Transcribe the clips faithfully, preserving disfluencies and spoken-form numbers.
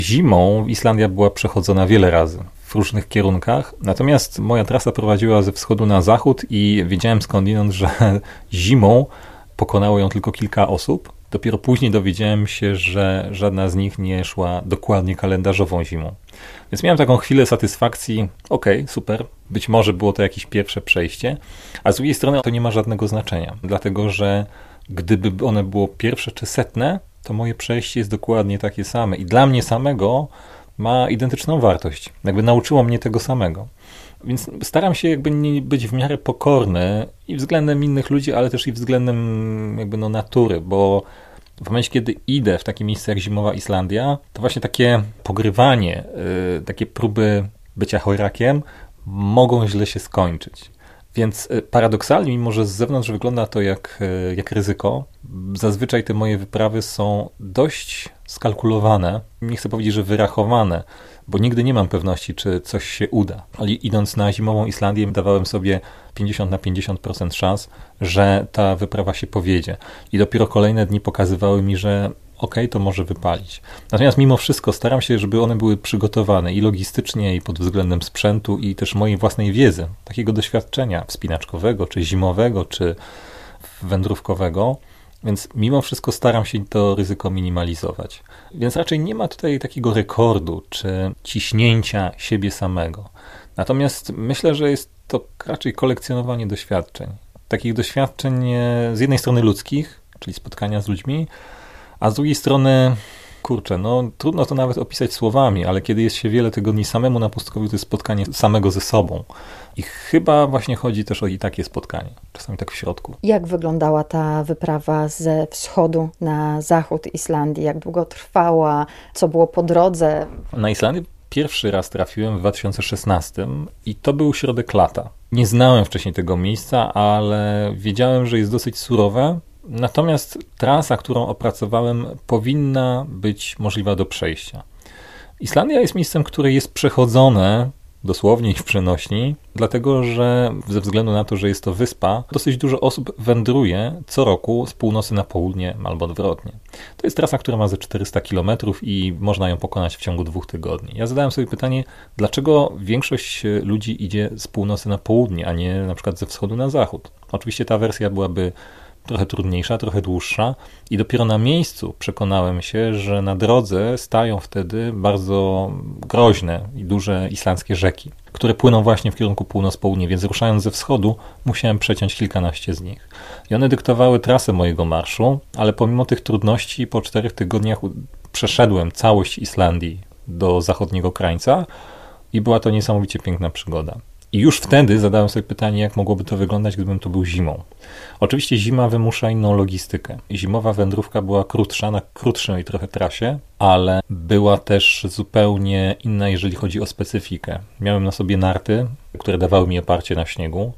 Zimą Islandia była przechodzona wiele razy w różnych kierunkach, natomiast moja trasa prowadziła ze wschodu na zachód i wiedziałem skądinąd, że zimą pokonało ją tylko kilka osób. Dopiero później dowiedziałem się, że żadna z nich nie szła dokładnie kalendarzową zimą. Więc miałem taką chwilę satysfakcji, okej, okay, super, być może było to jakieś pierwsze przejście, a z drugiej strony to nie ma żadnego znaczenia, dlatego że gdyby one było pierwsze czy setne, to moje przejście jest dokładnie takie same i dla mnie samego ma identyczną wartość. Jakby nauczyło mnie tego samego. Więc staram się jakby nie być w miarę pokorny i względem innych ludzi, ale też i względem jakby no natury, bo w momencie, kiedy idę w takie miejsce jak zimowa Islandia, to właśnie takie pogrywanie, yy, takie próby bycia chojrakiem mogą źle się skończyć. Więc paradoksalnie, mimo że z zewnątrz wygląda to jak, jak ryzyko, zazwyczaj te moje wyprawy są dość skalkulowane. Nie chcę powiedzieć, że wyrachowane, bo nigdy nie mam pewności, czy coś się uda. Ale idąc na zimową Islandię, dawałem sobie pięćdziesiąt na pięćdziesiąt procent szans, że ta wyprawa się powiedzie. I dopiero kolejne dni pokazywały mi, że okej, to może wypalić. Natomiast mimo wszystko staram się, żeby one były przygotowane i logistycznie, i pod względem sprzętu, i też mojej własnej wiedzy, takiego doświadczenia wspinaczkowego, czy zimowego, czy wędrówkowego. Więc mimo wszystko staram się to ryzyko minimalizować. Więc raczej nie ma tutaj takiego rekordu, czy ciśnięcia siebie samego. Natomiast myślę, że jest to raczej kolekcjonowanie doświadczeń. Takich doświadczeń z jednej strony ludzkich, czyli spotkania z ludźmi, a z drugiej strony, kurczę, no trudno to nawet opisać słowami, ale kiedy jest się wiele tygodni samemu na pustkowiu, to jest spotkanie samego ze sobą. I chyba właśnie chodzi też o i takie spotkanie, czasami tak w środku. Jak wyglądała ta wyprawa ze wschodu na zachód Islandii? Jak długo trwała? Co było po drodze? Na Islandię pierwszy raz trafiłem w dwa tysiące szesnastym i to był środek lata. Nie znałem wcześniej tego miejsca, ale wiedziałem, że jest dosyć surowe. Natomiast trasa, którą opracowałem, powinna być możliwa do przejścia. Islandia jest miejscem, które jest przechodzone, dosłownie i w przenośni, dlatego że ze względu na to, że jest to wyspa, dosyć dużo osób wędruje co roku z północy na południe albo odwrotnie. To jest trasa, która ma ze czterysta kilometrów i można ją pokonać w ciągu dwóch tygodni. Ja zadałem sobie pytanie, dlaczego większość ludzi idzie z północy na południe, a nie na przykład ze wschodu na zachód. Oczywiście ta wersja byłaby trochę trudniejsza, trochę dłuższa i dopiero na miejscu przekonałem się, że na drodze stają wtedy bardzo groźne i duże islandzkie rzeki, które płyną właśnie w kierunku północ-południe, więc ruszając ze wschodu musiałem przeciąć kilkanaście z nich. I one dyktowały trasę mojego marszu, ale pomimo tych trudności po czterech tygodniach przeszedłem całość Islandii do zachodniego krańca i była to niesamowicie piękna przygoda. I już wtedy zadałem sobie pytanie, jak mogłoby to wyglądać, gdybym to był zimą. Oczywiście zima wymusza inną logistykę. Zimowa wędrówka była krótsza, na krótszej trochę trasie, ale była też zupełnie inna, jeżeli chodzi o specyfikę. Miałem na sobie narty, które dawały mi oparcie na śniegu.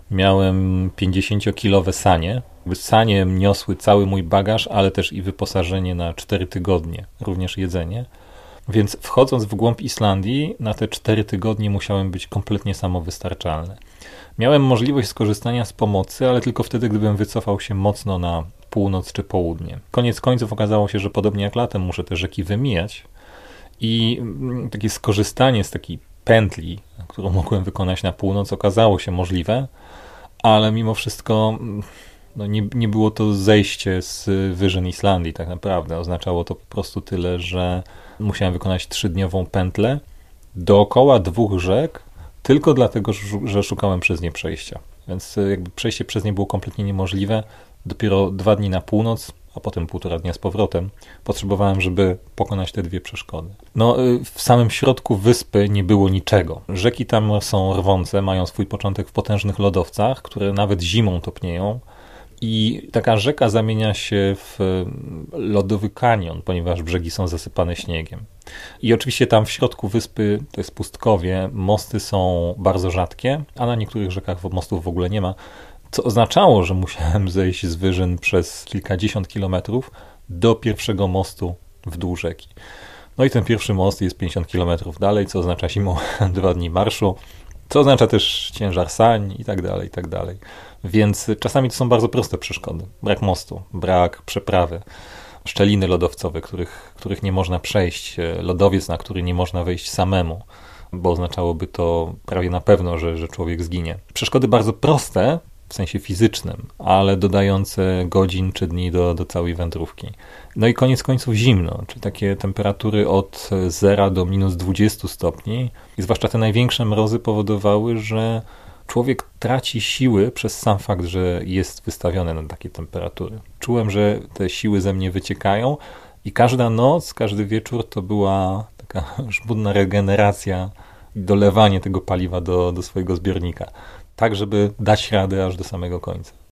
Miałem pięćdziesięciokilowe sanie. Sanie niosły cały mój bagaż, ale też i wyposażenie na cztery tygodnie, również jedzenie. Więc wchodząc w głąb Islandii, na te cztery tygodnie musiałem być kompletnie samowystarczalny. Miałem możliwość skorzystania z pomocy, ale tylko wtedy, gdybym wycofał się mocno na północ czy południe. Koniec końców okazało się, że podobnie jak latem muszę te rzeki wymijać i takie skorzystanie z takiej pętli, którą mogłem wykonać na północ, okazało się możliwe, ale mimo wszystko no nie, nie było to zejście z wyżyn Islandii tak naprawdę. Oznaczało to po prostu tyle, że musiałem wykonać trzydniową pętlę dookoła dwóch rzek, tylko dlatego, że szukałem przez nie przejścia. Więc jakby przejście przez nie było kompletnie niemożliwe. Dopiero dwa dni na północ, a potem półtora dnia z powrotem potrzebowałem, żeby pokonać te dwie przeszkody. No, w samym środku wyspy nie było niczego. Rzeki tam są rwące, mają swój początek w potężnych lodowcach, które nawet zimą topnieją. I taka rzeka zamienia się w lodowy kanion, ponieważ brzegi są zasypane śniegiem. I oczywiście tam w środku wyspy, to jest pustkowie, mosty są bardzo rzadkie, a na niektórych rzekach mostów w ogóle nie ma, co oznaczało, że musiałem zejść z wyżyn przez kilkadziesiąt kilometrów do pierwszego mostu w dół rzeki. No i ten pierwszy most jest pięćdziesiąt kilometrów dalej, co oznacza zimą dwa dni marszu, co oznacza też ciężar sań i tak dalej, i tak dalej. Więc czasami to są bardzo proste przeszkody. Brak mostu, brak przeprawy. szczeliny lodowcowe, których, których nie można przejść, lodowiec, na który nie można wejść samemu, bo oznaczałoby to prawie na pewno, że, że człowiek zginie. Przeszkody bardzo proste, w sensie fizycznym, ale dodające godzin czy dni do, do całej wędrówki. No i koniec końców zimno, czyli takie temperatury od zera do minus dwudziestu stopni. I zwłaszcza te największe mrozy powodowały, że człowiek traci siły przez sam fakt, że jest wystawiony na takie temperatury. Czułem, że te siły ze mnie wyciekają i każda noc, każdy wieczór to była taka żmudna regeneracja i dolewanie tego paliwa do, do swojego zbiornika. Tak, żeby dać radę aż do samego końca.